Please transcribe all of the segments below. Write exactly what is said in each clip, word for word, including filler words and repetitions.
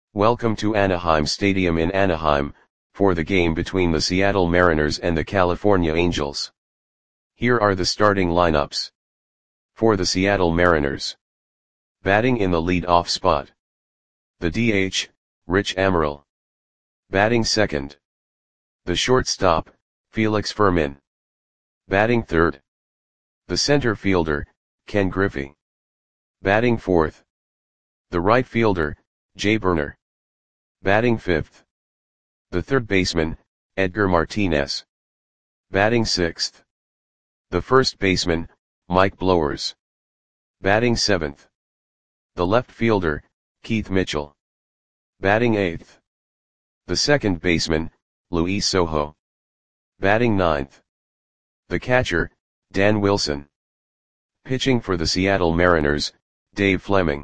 Welcome to Anaheim Stadium in Anaheim, for the game between the Seattle Mariners and the California Angels. Here are the starting lineups. For the Seattle Mariners. Batting in the lead-off spot. The D H, Rich Amaral. Batting second. The shortstop, Felix Fermin. Batting third. The center fielder, Ken Griffey. Batting fourth. The right fielder, Jay Buhner. Batting fifth. The third baseman, Edgar Martinez. Batting sixth. The first baseman, Mike Blowers. Batting seventh. The left fielder, Keith Mitchell. Batting eighth. The second baseman, Luis Sojo. Batting ninth. The catcher, Dan Wilson. Pitching for the Seattle Mariners, Dave Fleming.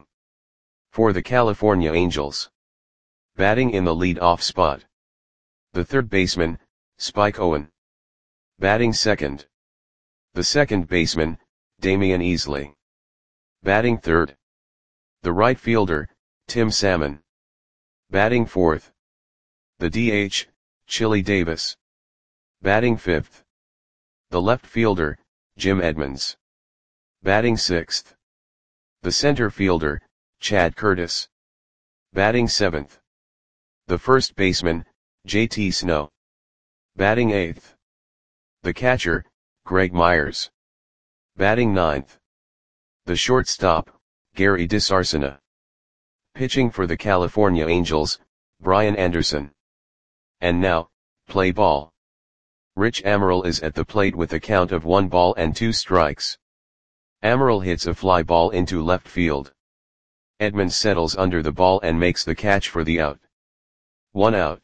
For the California Angels. Batting in the lead-off spot. The third baseman, Spike Owen. Batting second. The second baseman, Damian Easley. Batting third. The right fielder, Tim Salmon. Batting fourth. The D H, Chili Davis. Batting fifth. The left fielder, Jim Edmonds. Batting sixth. The center fielder, Chad Curtis. Batting seventh. The first baseman, J T Snow. Batting eighth. The catcher, Greg Myers. Batting ninth. The shortstop, Gary DiSarcina. Pitching for the California Angels, Brian Anderson. And now, play ball. Rich Amaral is at the plate with a count of one ball and two strikes. Amaral hits a fly ball into left field. Edmonds settles under the ball and makes the catch for the out. One out.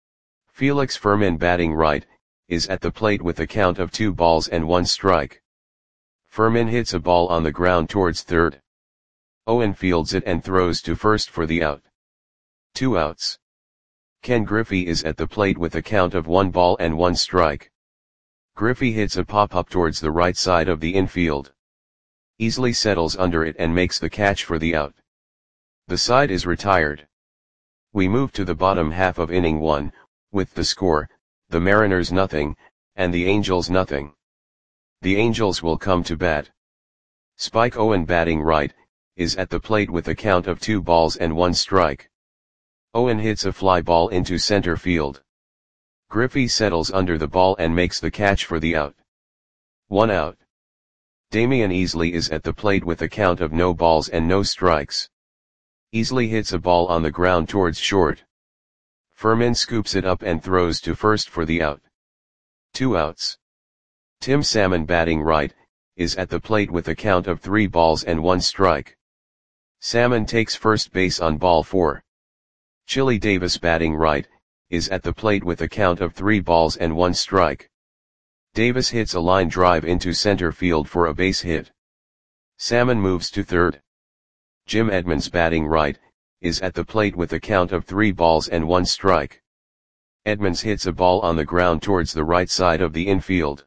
Felix Fermin, batting right, is at the plate with a count of two balls and one strike. Fermin hits a ball on the ground towards third. Owen fields it and throws to first for the out. Two outs. Ken Griffey is at the plate with a count of one ball and one strike. Griffey hits a pop-up towards the right side of the infield. Easley settles under it and makes the catch for the out. The side is retired. We move to the bottom half of inning one, with the score, the Mariners nothing, and the Angels nothing. The Angels will come to bat. Spike Owen, batting right, is at the plate with a count of two balls and one strike. Owen hits a fly ball into center field. Griffey settles under the ball and makes the catch for the out. One out. Damian Easley is at the plate with a count of no balls and no strikes. Easley hits a ball on the ground towards short. Fermin scoops it up and throws to first for the out. Two outs. Tim Salmon, batting right, is at the plate with a count of three balls and one strike. Salmon takes first base on ball four. Chili Davis, batting right, is at the plate with a count of three balls and one strike. Davis hits a line drive into center field for a base hit. Salmon moves to third. Jim Edmonds, batting right, is at the plate with a count of three balls and one strike. Edmonds hits a ball on the ground towards the right side of the infield.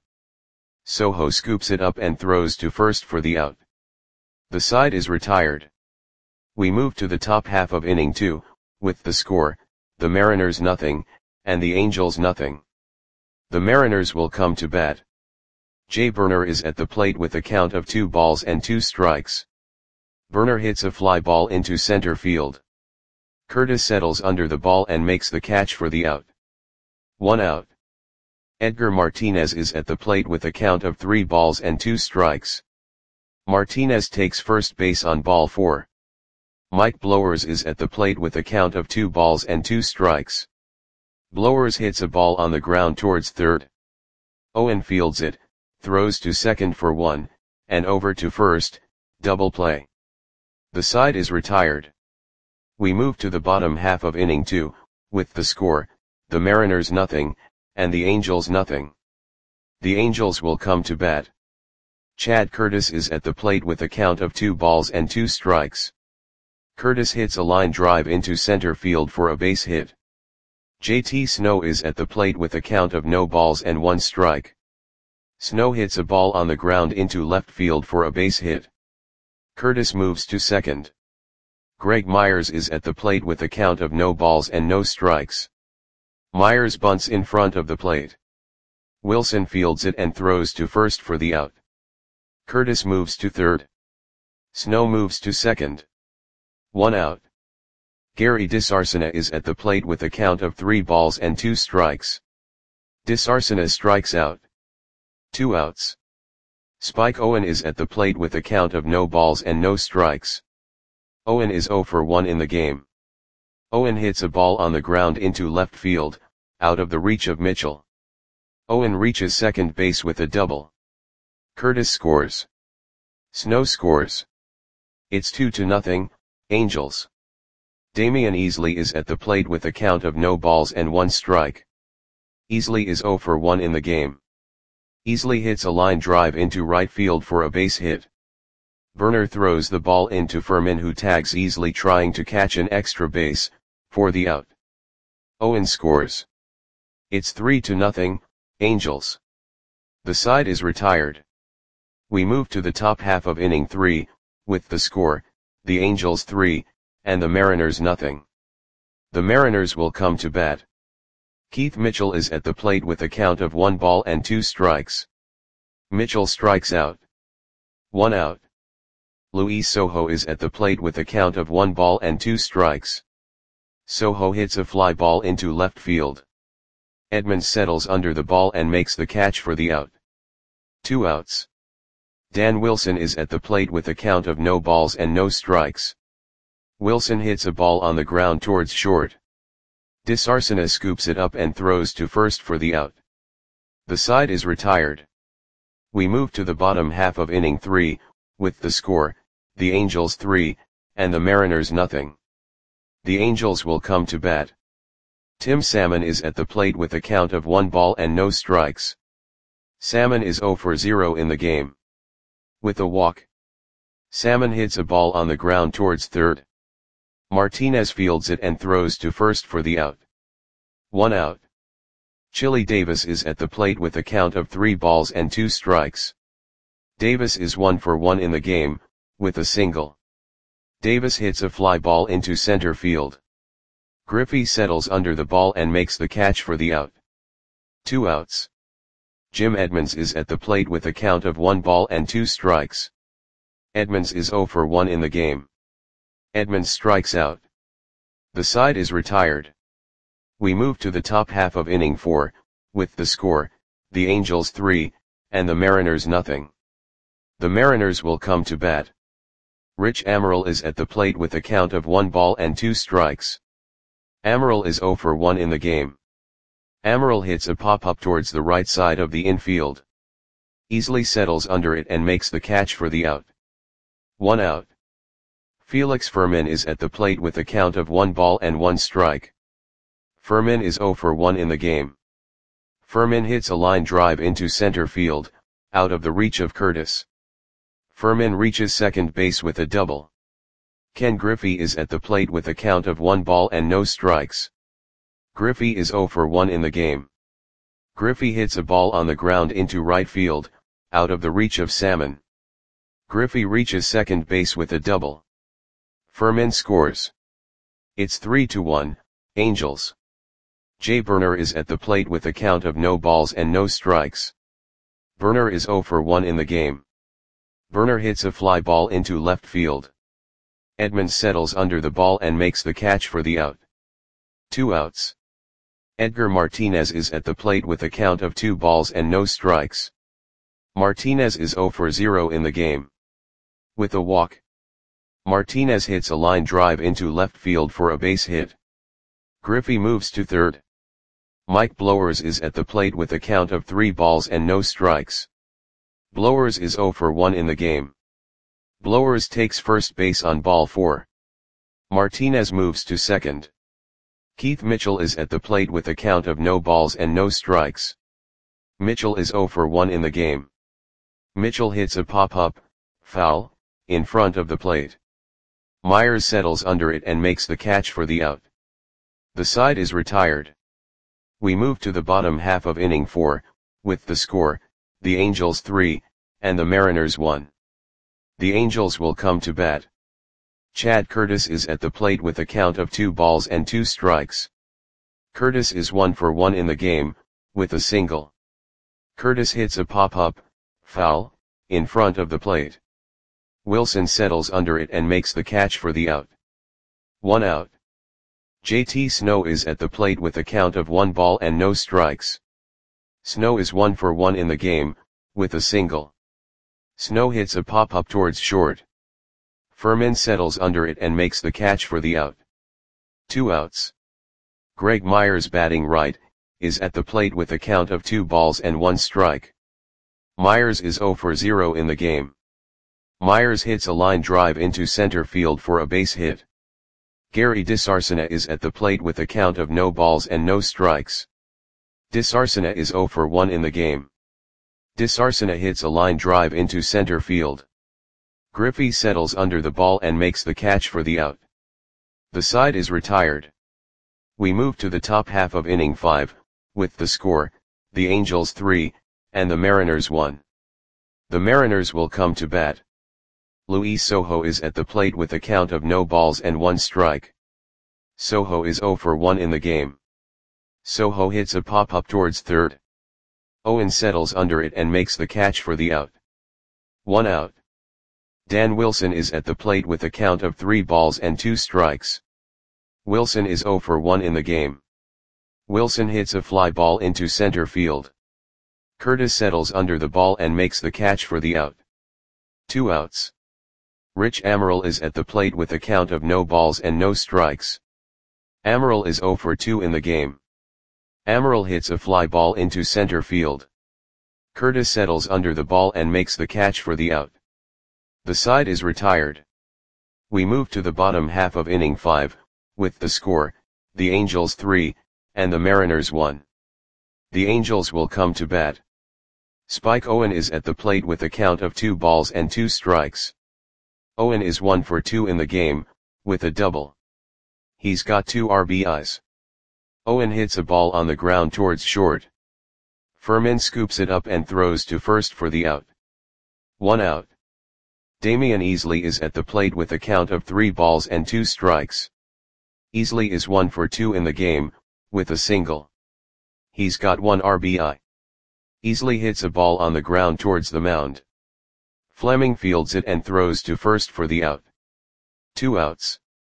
Sojo scoops it up and throws to first for the out. The side is retired. We move to the top half of inning two, with the score, the Mariners nothing, and the Angels nothing. The Mariners will come to bat. Jay Buhner is at the plate with a count of two balls and two strikes. Buhner hits a fly ball into center field. Curtis settles under the ball and makes the catch for the out. One out. Edgar Martinez is at the plate with a count of three balls and two strikes. Martinez takes first base on ball four. Mike Blowers is at the plate with a count of two balls and two strikes. Blowers hits a ball on the ground towards third. Owen fields it, throws to second for one, and over to first, double play. The side is retired. We move to the bottom half of inning two, with the score, the Mariners nothing, and the Angels nothing. The Angels will come to bat. Chad Curtis is at the plate with a count of two balls and two strikes. Curtis hits a line drive into center field for a base hit. J T Snow is at the plate with a count of no balls and one strike. Snow hits a ball on the ground into left field for a base hit. Curtis moves to second. Greg Myers is at the plate with a count of no balls and no strikes. Myers bunts in front of the plate. Wilson fields it and throws to first for the out. Curtis moves to third. Snow moves to second. One out. Gary DeSarcina is at the plate with a count of three balls and two strikes. DeSarcina strikes out. Two outs. Spike Owen is at the plate with a count of no balls and no strikes. Owen is zero for one in the game. Owen hits a ball on the ground into left field, out of the reach of Mitchell. Owen reaches second base with a double. Curtis scores. Snow scores. It's two to nothing, Angels. Damian Easley is at the plate with a count of no balls and one strike. Easley is zero for one in the game. Easley hits a line drive into right field for a base hit. Burner throws the ball into Furman, who tags Easley trying to catch an extra base, for the out. Owen scores. It's three to nothing, Angels. The side is retired. We move to the top half of inning three, with the score, the Angels three, and the Mariners nothing. The Mariners will come to bat. Keith Mitchell is at the plate with a count of one ball and two strikes. Mitchell strikes out. One out. Luis Sojo is at the plate with a count of one ball and two strikes. Sojo hits a fly ball into left field. Edmonds settles under the ball and makes the catch for the out. Two outs. Dan Wilson is at the plate with a count of no balls and no strikes. Wilson hits a ball on the ground towards short. DeSarcina scoops it up and throws to first for the out. The side is retired. We move to the bottom half of inning three, with the score, the Angels three, and the Mariners nothing. The Angels will come to bat. Tim Salmon is at the plate with a count of one ball and no strikes. Salmon is zero for zero in the game. With a walk. Salmon hits a ball on the ground towards third. Martinez fields it and throws to first for the out. One out. Chili Davis is at the plate with a count of three balls and two strikes. Davis is one for one in the game, with a single. Davis hits a fly ball into center field. Griffey settles under the ball and makes the catch for the out. Two outs. Jim Edmonds is at the plate with a count of one ball and two strikes. Edmonds is zero for one in the game. Edmonds strikes out. The side is retired. We move to the top half of inning four, with the score, the Angels three, and the Mariners nothing. The Mariners will come to bat. Rich Amaral is at the plate with a count of one ball and two strikes. Amaral is zero for one in the game. Amaral hits a pop-up towards the right side of the infield. Easley settles under it and makes the catch for the out. One out. Felix Furman is at the plate with a count of one ball and one strike. Furman is zero for one in the game. Furman hits a line drive into center field, out of the reach of Curtis. Furman reaches second base with a double. Ken Griffey is at the plate with a count of one ball and no strikes. Griffey is zero for one in the game. Griffey hits a ball on the ground into right field, out of the reach of Salmon. Griffey reaches second base with a double. Furman scores. It's three to one, Angels. Jay Burner is at the plate with a count of no balls and no strikes. Burner is zero for one in the game. Burner hits a fly ball into left field. Edmonds settles under the ball and makes the catch for the out. Two outs. Edgar Martinez is at the plate with a count of two balls and no strikes. Martinez is zero for zero in the game. With a walk. Martinez hits a line drive into left field for a base hit. Griffey moves to third. Mike Blowers is at the plate with a count of three balls and no strikes. Blowers is zero for one in the game. Blowers takes first base on ball four. Martinez moves to second. Keith Mitchell is at the plate with a count of no balls and no strikes. Mitchell is zero for one in the game. Mitchell hits a pop-up, foul, in front of the plate. Myers settles under it and makes the catch for the out. The side is retired. We move to the bottom half of inning four, with the score, the Angels three, and the Mariners one. The Angels will come to bat. Chad Curtis is at the plate with a count of two balls and two strikes. Curtis is one for one in the game, with a single. Curtis hits a pop-up, foul, in front of the plate. Wilson settles under it and makes the catch for the out. One out. J T Snow is at the plate with a count of one ball and no strikes. Snow is one for one in the game, with a single. Snow hits a pop-up towards short. Furman settles under it and makes the catch for the out. Two outs. Greg Myers, batting right, is at the plate with a count of two balls and one strike. Myers is zero for zero in the game. Myers hits a line drive into center field for a base hit. Gary DeSarcina is at the plate with a count of no balls and no strikes. DeSarcina is zero for one in the game. DeSarcina hits a line drive into center field. Griffey settles under the ball and makes the catch for the out. The side is retired. We move to the top half of inning five, with the score, the Angels three, and the Mariners one. The Mariners will come to bat. Luis Sojo is at the plate with a count of no balls and one strike. Sojo is zero for one in the game. Sojo hits a pop-up towards third. Owen settles under it and makes the catch for the out. One out. Dan Wilson is at the plate with a count of three balls and two strikes. Wilson is zero for one in the game. Wilson hits a fly ball into center field. Curtis settles under the ball and makes the catch for the out. Two outs. Rich Amaral is at the plate with a count of no balls and no strikes. Amaral is zero for two in the game. Amaral hits a fly ball into center field. Curtis settles under the ball and makes the catch for the out. The side is retired. We move to the bottom half of inning five, with the score, the Angels three, and the Mariners one. The Angels will come to bat. Spike Owen is at the plate with a count of two balls and two strikes. Owen is one for two in the game, with a double. He's got two R B Is. Owen hits a ball on the ground towards short. Furman scoops it up and throws to first for the out. One out. Damian Easley is at the plate with a count of three balls and two strikes. Easley is one for two in the game, with a single. He's got one R B I. Easley hits a ball on the ground towards the mound. Fleming fields it and throws to first for the out. Two outs.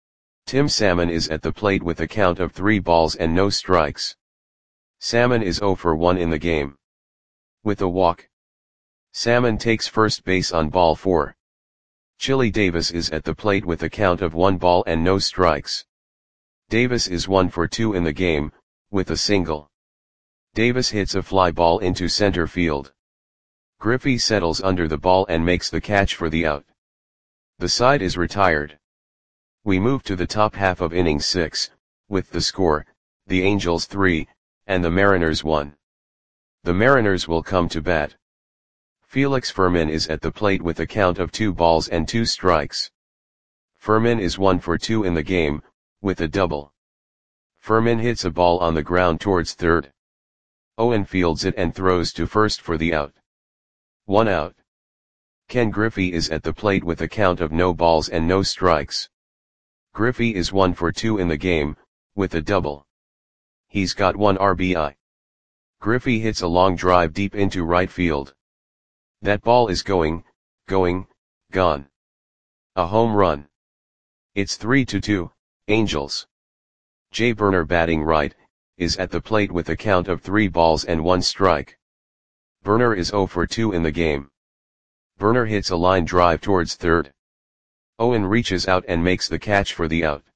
Tim Salmon is at the plate with a count of three balls and no strikes. Salmon is zero for one in the game. With a walk. Salmon takes first base on ball four. Chili Davis is at the plate with a count of one ball and no strikes. Davis is one for two in the game, with a single. Davis hits a fly ball into center field. Griffey settles under the ball and makes the catch for the out. The side is retired. We move to the top half of inning six, with the score, the Angels three, and the Mariners one. The Mariners will come to bat. Felix Furman is at the plate with a count of two balls and two strikes. Furman is one for two in the game, with a double. Furman hits a ball on the ground towards third. Owen fields it and throws to first for the out. One out. Ken Griffey is at the plate with a count of no balls and no strikes. Griffey is one for two in the game, with a double. He's got one R B I. Griffey hits a long drive deep into right field. That ball is going, going, gone. A home run. It's three to two, Angels. Jay Burner, batting right, is at the plate with a count of three balls and one strike. Burner is zero for two in the game. Burner hits a line drive towards third. Owen reaches out and makes the catch for the out.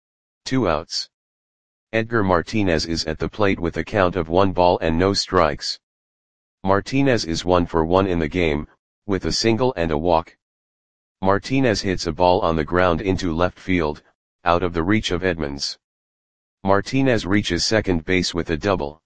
Two outs. Edgar Martinez is at the plate with a count of one ball and no strikes. Martinez is one for one in the game, with a single and a walk. Martinez hits a ball on the ground into left field, out of the reach of Edmonds. Martinez reaches second base with a double.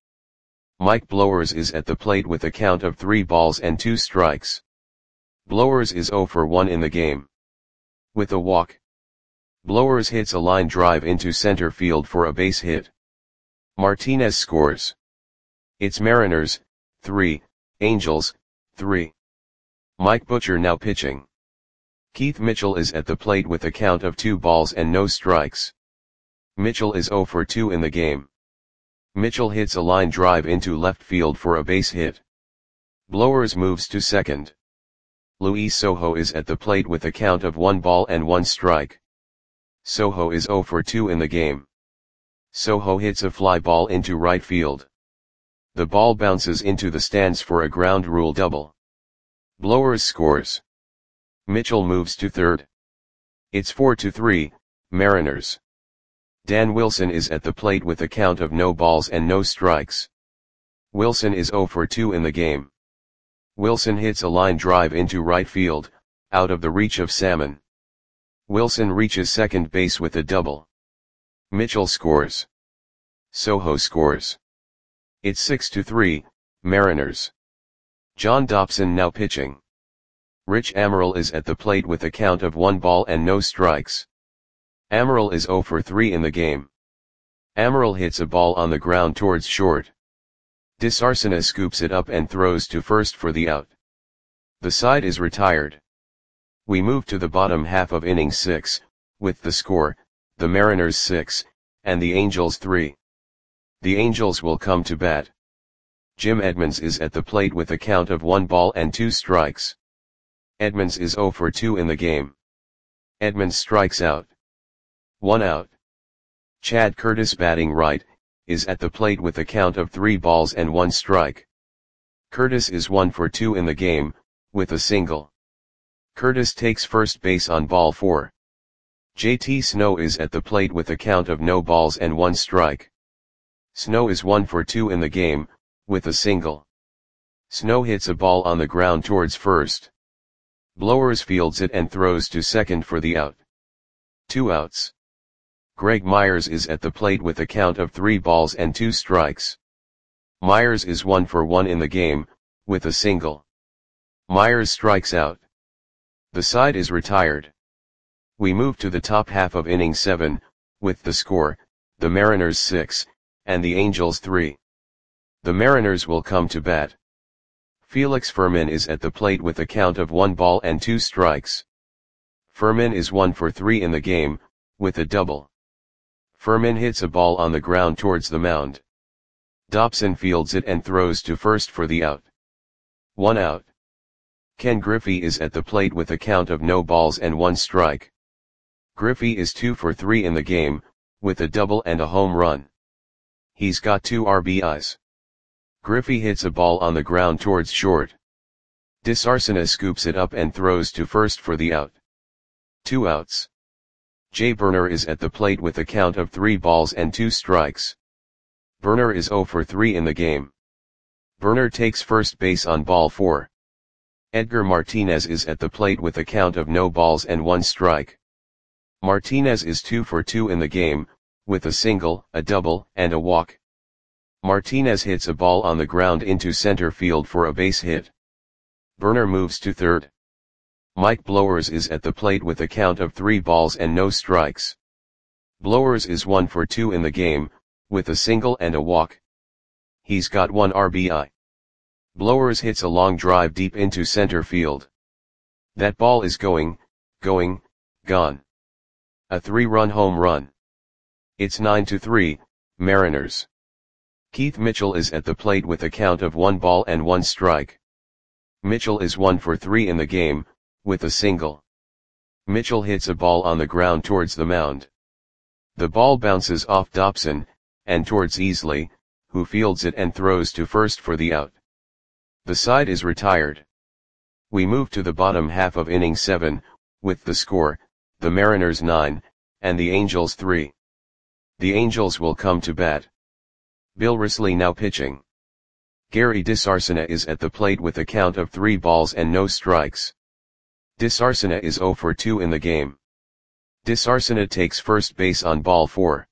Mike Blowers is at the plate with a count of three balls and two strikes. Blowers is zero for one in the game. With a walk. Blowers hits a line drive into center field for a base hit. Martinez scores. It's Mariners, three, Angels, three. Mike Butcher now pitching. Keith Mitchell is at the plate with a count of two balls and no strikes. Mitchell is zero for two in the game. Mitchell hits a line drive into left field for a base hit. Blowers moves to second. Luis Sojo is at the plate with a count of one ball and one strike. Sojo is zero for two in the game. Sojo hits a fly ball into right field. The ball bounces into the stands for a ground rule double. Blowers scores. Mitchell moves to third. It's four to three, Mariners. Dan Wilson is at the plate with a count of no balls and no strikes. Wilson is zero for two in the game. Wilson hits a line drive into right field, out of the reach of Salmon. Wilson reaches second base with a double. Mitchell scores. Sojo scores. It's six to three, Mariners. John Dobson now pitching. Rich Amaral is at the plate with a count of one ball and no strikes. Amaral is zero for three in the game. Amaral hits a ball on the ground towards short. DeSarcina scoops it up and throws to first for the out. The side is retired. We move to the bottom half of inning six, with the score, the Mariners six, and the Angels three. The Angels will come to bat. Jim Edmonds is at the plate with a count of one ball and two strikes. Edmonds is zero for two in the game. Edmonds strikes out. One out. Chad Curtis, batting right, is at the plate with a count of three balls and one strike. Curtis is one for two in the game, with a single. Curtis takes first base on ball four. J T Snow is at the plate with a count of no balls and one strike. Snow is one for two in the game, with a single. Snow hits a ball on the ground towards first. Blowers fields it and throws to second for the out. Two outs. Greg Myers is at the plate with a count of three balls and two strikes. Myers is one for one in the game, with a single. Myers strikes out. The side is retired. We move to the top half of inning seven, with the score, the Mariners six, and the Angels three. The Mariners will come to bat. Felix Fermin is at the plate with a count of one ball and two strikes. Fermin is one for three in the game, with a double. Fermin hits a ball on the ground towards the mound. Dobson fields it and throws to first for the out. One out. Ken Griffey is at the plate with a count of no balls and one strike. Griffey is two for three in the game, with a double and a home run. He's got two R B Is. Griffey hits a ball on the ground towards short. DeSarcina scoops it up and throws to first for the out. Two outs. Jay Burner is at the plate with a count of three balls and two strikes. Burner is zero for three in the game. Burner takes first base on ball four. Edgar Martinez is at the plate with a count of no balls and one strike. Martinez is two for two in the game, with a single, a double, and a walk. Martinez hits a ball on the ground into center field for a base hit. Burner moves to third. Mike Blowers is at the plate with a count of three balls and no strikes. Blowers is one for two in the game, with a single and a walk. He's got one R B I. Blowers hits a long drive deep into center field. That ball is going, going, gone. A three-run home run. It's nine to three, Mariners. Keith Mitchell is at the plate with a count of one ball and one strike. Mitchell is one for three in the game, with a single. Mitchell hits a ball on the ground towards the mound. The ball bounces off Dobson, and towards Easley, who fields it and throws to first for the out. The side is retired. We move to the bottom half of inning seven, with the score, the Mariners nine, and the Angels three. The Angels will come to bat. Bill Risley now pitching. Gary DeSarcina is at the plate with a count of three balls and no strikes. DeSarcina is zero for two in the game. DeSarcina takes first base on ball four.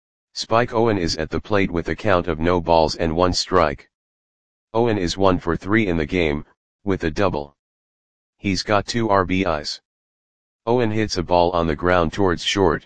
Spike Owen is at the plate with a count of no balls and one strike. Owen is one for three in the game, with a double. He's got two R B Is. Owen hits a ball on the ground towards short.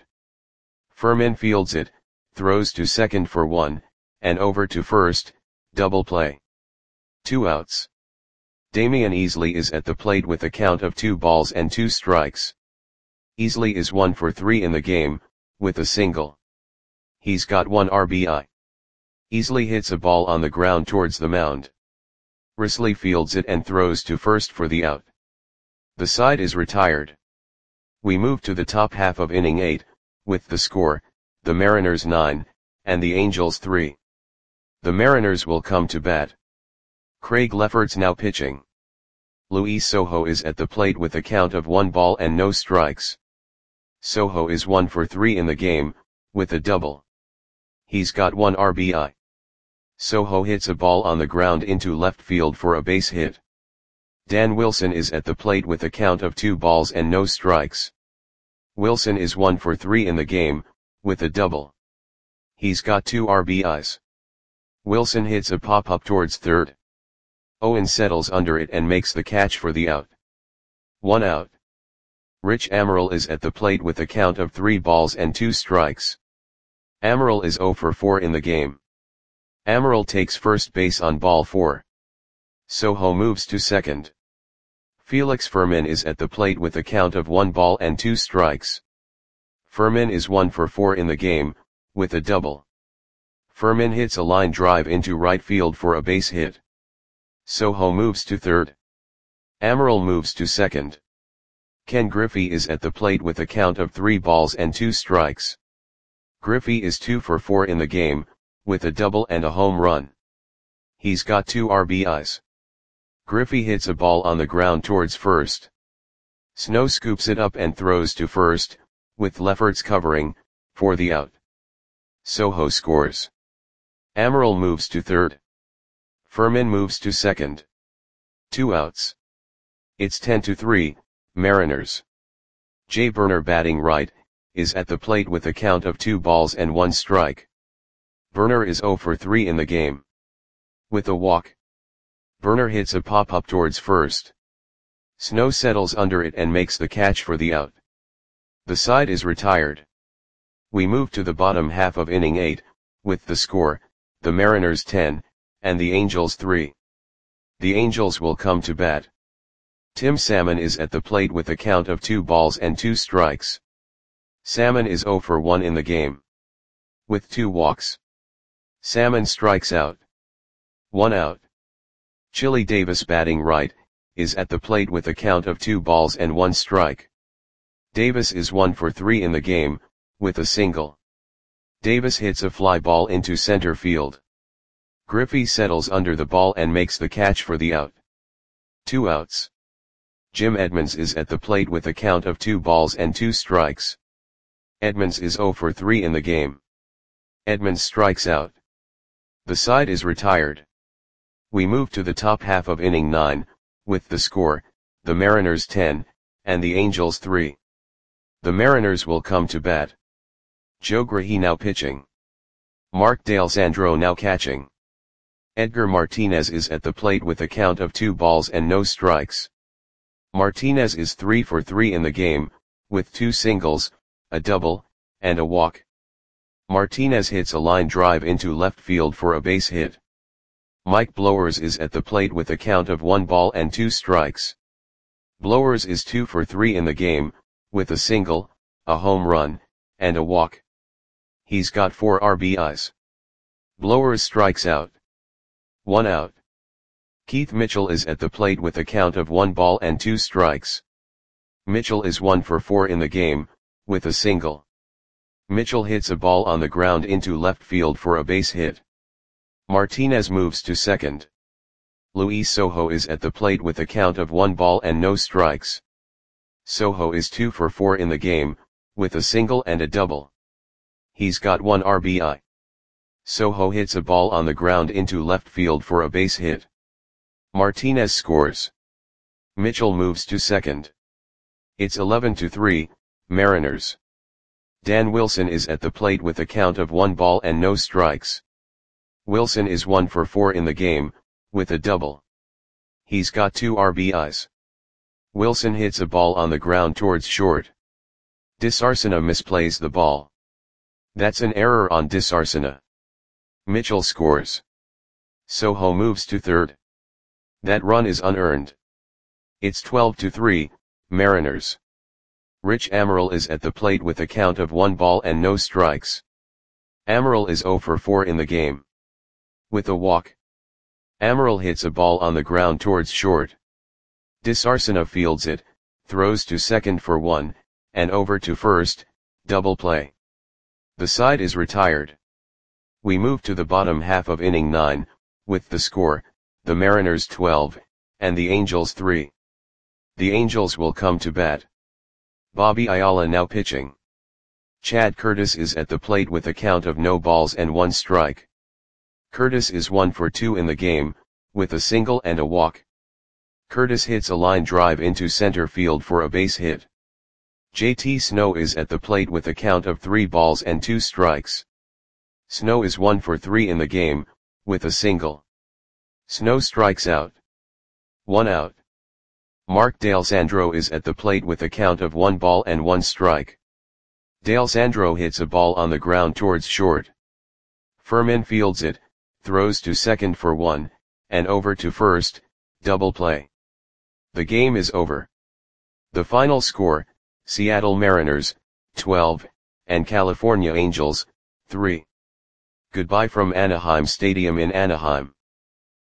Fermin fields it, throws to second for one, and over to first, double play. Two outs. Damian Easley is at the plate with a count of two balls and two strikes. Easley is one for three in the game, with a single. He's got one R B I. Easley hits a ball on the ground towards the mound. Risley fields it and throws to first for the out. The side is retired. We move to the top half of inning eight, with the score, the Mariners nine, and the Angels three. The Mariners will come to bat. Craig Lefferts now pitching. Luis Sojo is at the plate with a count of one ball and no strikes. Sojo is one for three in the game, with a double. He's got one R B I. Sojo hits a ball on the ground into left field for a base hit. Dan Wilson is at the plate with a count of two balls and no strikes. Wilson is one for three in the game, with a double. He's got two R B Is. Wilson hits a pop-up towards third. Owen settles under it and makes the catch for the out. One out. Rich Amaral is at the plate with a count of three balls and two strikes. Amaral is zero for four in the game. Amaral takes first base on ball four. Sojo moves to second. Felix Fermin is at the plate with a count of one ball and two strikes. Fermin is one for four in the game, with a double. Fermin hits a line drive into right field for a base hit. Sojo moves to third. Amaral moves to second. Ken Griffey is at the plate with a count of three balls and two strikes. Griffey is two for four in the game, with a double and a home run. He's got two R B Is. Griffey hits a ball on the ground towards first. Snow scoops it up and throws to first, with Lefferts covering, for the out. Sojo scores. Amaral moves to third. Fermin moves to second. Two outs. It's ten to three, Mariners. Jay Burner batting right, is at the plate with a count of two balls and one strike. Burner is zero for three in the game. With a walk. Burner hits a pop-up towards first. Snow settles under it and makes the catch for the out. The side is retired. We move to the bottom half of inning eight, with the score, the Mariners ten, and the Angels three. The Angels will come to bat. Tim Salmon is at the plate with a count of two balls and two strikes. Salmon is zero for one in the game. With two walks. Salmon strikes out. One out. Chili Davis batting right, is at the plate with a count of two balls and one strike. Davis is one for three in the game, with a single. Davis hits a fly ball into center field. Griffey settles under the ball and makes the catch for the out. Two outs. Jim Edmonds is at the plate with a count of two balls and two strikes. Edmonds is zero for three in the game. Edmonds strikes out. The side is retired. We move to the top half of inning nine, with the score, the Mariners ten, and the Angels three. The Mariners will come to bat. Joe Grahey now pitching. Mark D'Alessandro now catching. Edgar Martinez is at the plate with a count of two balls and no strikes. Martinez is three for three in the game, with two singles, a double, and a walk. Martinez hits a line drive into left field for a base hit. Mike Blowers is at the plate with a count of one ball and two strikes. Blowers is two for three in the game, with a single, a home run, and a walk. He's got four R B Is. Blowers strikes out. One out. Keith Mitchell is at the plate with a count of one ball and two strikes. Mitchell is one for four in the game, with a single. Mitchell hits a ball on the ground into left field for a base hit. Martinez moves to second. Luis Sojo is at the plate with a count of one ball and no strikes. Sojo is two for four in the game, with a single and a double. He's got one R B I. Sojo hits a ball on the ground into left field for a base hit. Martinez scores. Mitchell moves to second. It's eleven to three, Mariners. Dan Wilson is at the plate with a count of one ball and no strikes. Wilson is one for four in the game, with a double. He's got two R B Is. Wilson hits a ball on the ground towards short. Disarcina misplays the ball. That's an error on Disarcina. Mitchell scores. Sojo moves to third. That run is unearned. It's twelve to three, Mariners. Rich Amaral is at the plate with a count of one ball and no strikes. Amaral is zero for four in the game. With a walk. Amaral hits a ball on the ground towards short. Disarcina fields it, throws to second for one, and over to first, double play. The side is retired. We move to the bottom half of inning nine, with the score, the Mariners twelve, and the Angels three. The Angels will come to bat. Bobby Ayala now pitching. Chad Curtis is at the plate with a count of no balls and one strike. Curtis is one for two in the game, with a single and a walk. Curtis hits a line drive into center field for a base hit. J T Snow is at the plate with a count of three balls and two strikes. Snow is one for three in the game, with a single. Snow strikes out. One out. Mark D'Alessandro is at the plate with a count of one ball and one strike. D'Alessandro hits a ball on the ground towards short. Furman fields it, throws to second for one, and over to first, double play. The game is over. The final score, Seattle Mariners, twelve, and California Angels, three. Goodbye from Anaheim Stadium in Anaheim.